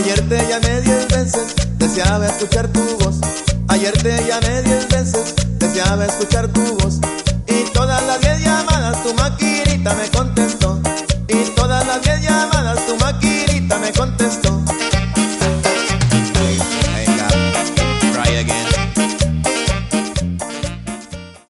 Ayer te llamé 10 veces, deseaba escuchar tu voz. Ayer te llamé 10 veces, deseaba escuchar tu voz. Y todas las 10 llamadas tu maquinita me contestó.